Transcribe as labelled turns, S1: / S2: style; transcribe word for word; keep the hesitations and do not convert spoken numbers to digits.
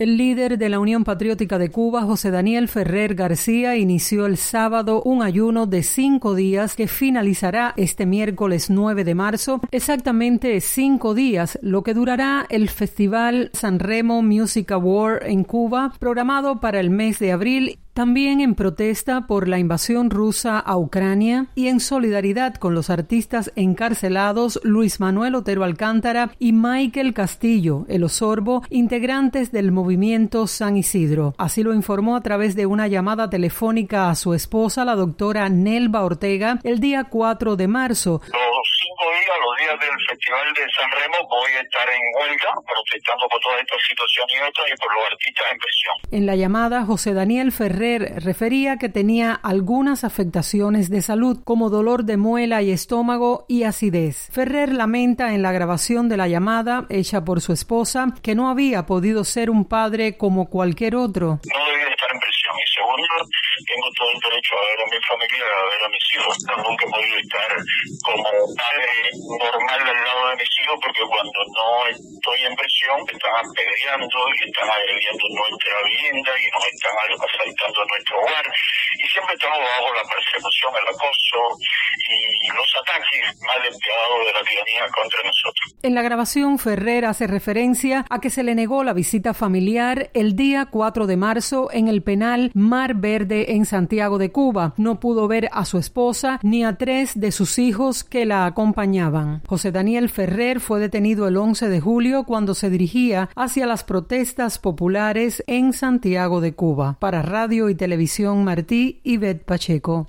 S1: El líder de la Unión Patriótica de Cuba, José Daniel Ferrer García, inició el sábado un ayuno de cinco días que finalizará este miércoles nueve de marzo, exactamente cinco días, lo que durará el Festival Sanremo Music Award en Cuba, programado para el mes de abril, también en protesta por la invasión rusa a Ucrania y en solidaridad con los artistas encarcelados Luis Manuel Otero Alcántara y Michael Castillo, el Osorbo, integrantes del movimiento San Isidro. Así lo informó a través de una llamada telefónica a su esposa, la doctora Nelva Ortega, el día cuatro de marzo.
S2: Los cinco días, los días del Festival de Sanremo, voy a estar en huelga protestando por toda esta situación y otras y por los artistas en prisión.
S1: En la llamada, José Daniel Ferrer refería que tenía algunas afectaciones de salud, como dolor de muela y estómago y acidez. Ferrer lamenta en la grabación de la llamada, hecha por su esposa, que no había podido ser un padre como cualquier otro.
S2: No debía estar en prisión. Y segundo, tengo todo el derecho a ver a mi familia, a ver a mis hijos. Nunca he podido estar como padre normal al lado de mis hijos, porque cuando no estoy en prisión, me están apedreando y están agrediendo nuestra vivienda y nos están asaltando nuestro hogar, y siempre estamos bajo la persecución, el acoso y los ataques más despiadados de la tiranía contra nosotros.
S1: En la grabación, Ferrer hace referencia a que se le negó la visita familiar el día cuatro de marzo en el penal Mar Verde en Santiago de Cuba. No pudo ver a su esposa ni a tres de sus hijos que la acompañaban. José Daniel Ferrer fue detenido el once de julio cuando se dirigía hacia las protestas populares en Santiago de Cuba. Para Radio y Televisión Martí, Ivette Pacheco.